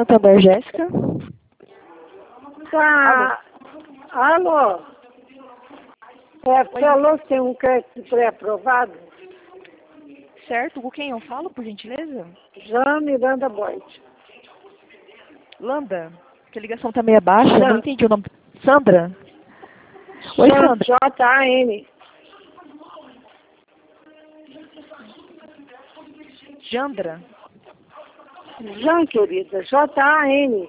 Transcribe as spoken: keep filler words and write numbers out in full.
Santander, Jéssica. Tá. Alô? É, falou que tem um crédito pré-aprovado? Certo, com quem eu falo, por gentileza? João Miranda Boyd. Landa, que a ligação tá meio baixa, Sandra. não entendi o nome. Sandra? Oi, Sandra. J A N. Jandra? Jan, querida. J A N.